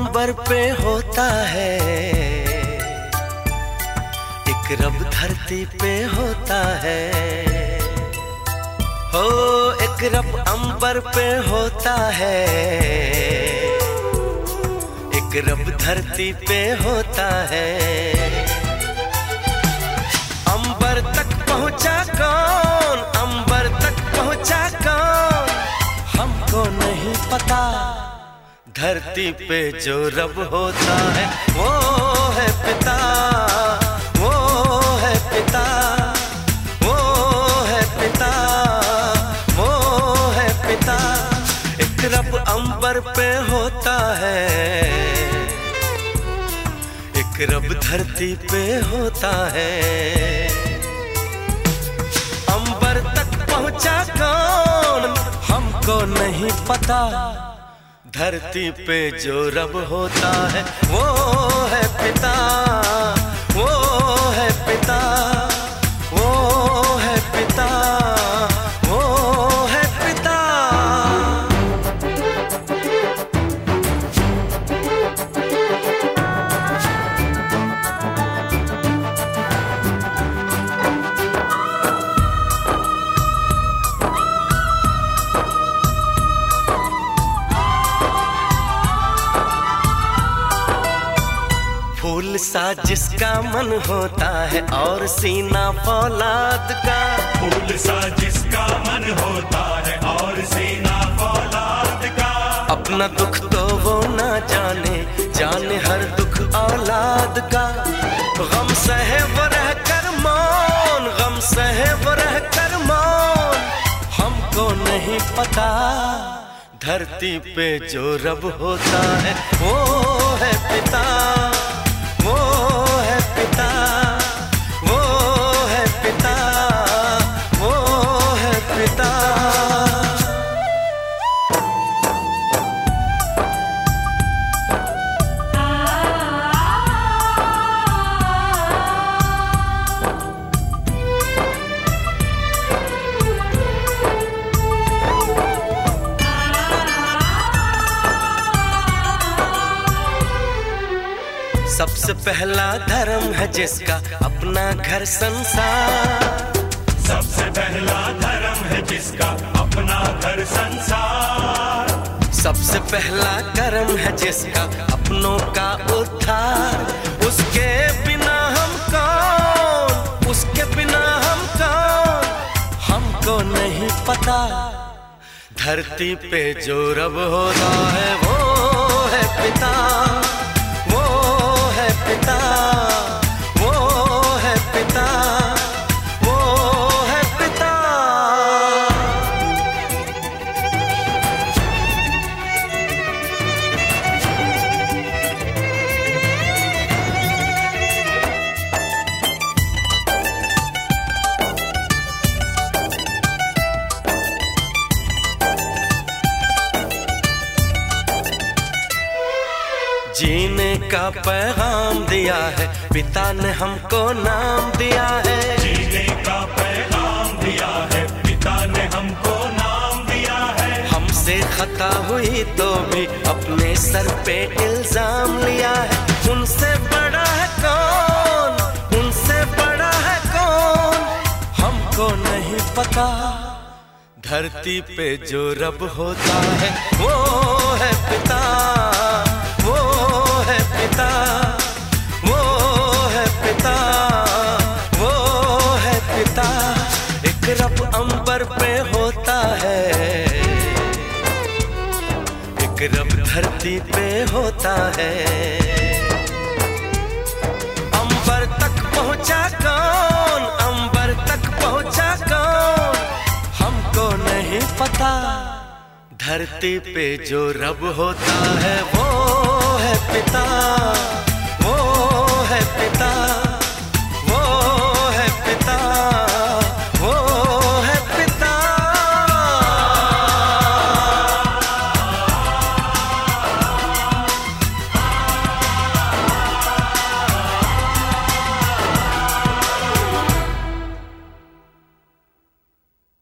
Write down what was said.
अंबर पे होता है, एक रब धरती पे होता है। हो एक रब अंबर पे होता है, एक रब धरती पे होता है। अंबर तक पहुंचा कौन, अंबर तक पहुंचा कौन, हमको नहीं पता। धरती पे जो रब होता है वो है पिता, वो है पिता, वो है पिता, वो है पिता। एक रब अंबर पे होता है, एक रब धरती पे होता है। अंबर तक पहुंचा कौन, हमको नहीं पता। धरती पे जो रब होता है वो है पिता, वो है पिता, वो है पिता, वो है पिता। फूल सा जिसका मन होता है और सीना फौलाद का, फूल सा जिसका मन होता है और सीना फौलाद का। अपना दुख तो वो ना जाने, जाने हर दुख औलाद का। गम सहे वो रह कर मौन, गम सहे वो रह कर मौन, हमको नहीं पता। धरती पे जो रब होता है वो है पिता, वो है पिता, वो है पिता, वो है पिता। सबसे पहला धर्म है जिसका अपना घर संसार, सबसे पहला धर्म है जिसका अपना घर संसार। सबसे पहला कर्म है जिसका अपनों का उद्धार। उसके बिना हम कौन, उसके बिना हम कौन, हमको नहीं पता। धरती पे जो रब होता है वो है पिता, वो है पिता, वो है पिता, वो है पिता। जीने का पैगाम दिया है पिता ने हमको नाम दिया है। जीने का पैगाम दिया है पिता ने हमको नाम दिया है। हमसे खता हुई तो भी अपने सर पे इल्जाम लिया है। उनसे बड़ा है कौन, उनसे बड़ा है कौन, हमको नहीं पता। धरती पे जो रब होता है वो है पिता, वो है पिता, वो है पिता, वो है पिता। एक रब अंबर पे होता है, एक रब धरती पे होता है। अंबर तक पहुंचा कौन, अंबर तक पहुंचा कौन, हमको नहीं पता। धरती पे जो रब होता है वो है पिता।